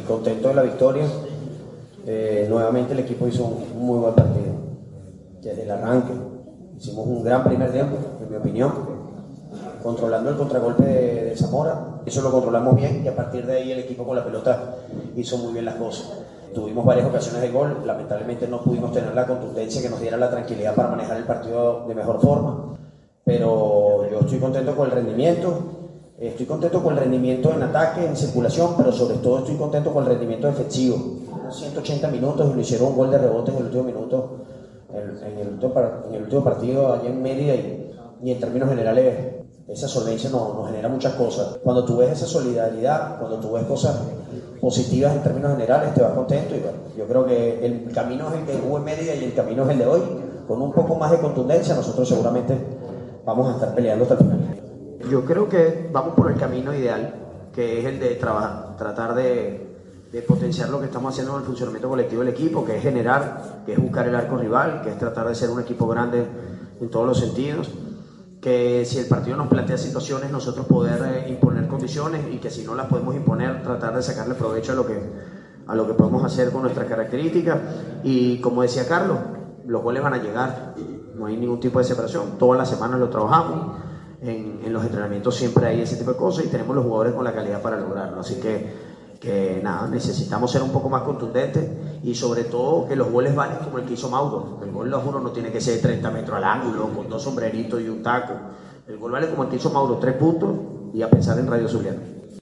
contento de la victoria. Nuevamente el equipo hizo un muy buen partido. Desde el arranque hicimos un gran primer tiempo, en mi opinión, controlando el contragolpe de Zamora. Eso lo controlamos bien y a partir de ahí el equipo con la pelota hizo muy bien las cosas. Tuvimos varias ocasiones de gol, lamentablemente no pudimos tener la contundencia que nos diera la tranquilidad para manejar el partido de mejor forma, pero yo estoy contento con el rendimiento. Estoy contento con el rendimiento en ataque, en circulación, pero sobre todo estoy contento con el rendimiento defensivo. 180 minutos y lo hicieron un gol de rebote en el último minuto, en el último partido allá en Mérida, y en términos generales esa solvencia nos genera muchas cosas. Cuando tú ves esa solidaridad, cuando tú ves cosas positivas en términos generales, te vas contento. Y bueno, yo creo que el camino es el que hubo en Mérida y el camino es el de hoy. Con un poco más de contundencia nosotros seguramente vamos a estar peleando hasta el final. Yo creo que vamos por el camino ideal, que es el de tratar de potenciar lo que estamos haciendo en el funcionamiento colectivo del equipo, que es generar, que es buscar el arco rival, que es tratar de ser un equipo grande en todos los sentidos, que si el partido nos plantea situaciones, nosotros poder imponer condiciones, y que si no las podemos imponer, tratar de sacarle provecho a lo que podemos hacer con nuestras características. Y como decía Carlos, los goles van a llegar, no hay ningún tipo de separación, todas las semanas lo trabajamos. En los entrenamientos siempre hay ese tipo de cosas y tenemos los jugadores con la calidad para lograrlo, así que nada, necesitamos ser un poco más contundentes y sobre todo que los goles valen como el que hizo Mauro. El gol 2-1 no tiene que ser de 30 metros al ángulo con 2 sombreritos y un taco. El gol vale como el que hizo Mauro, 3 puntos, y a pensar en Radio Zuliano.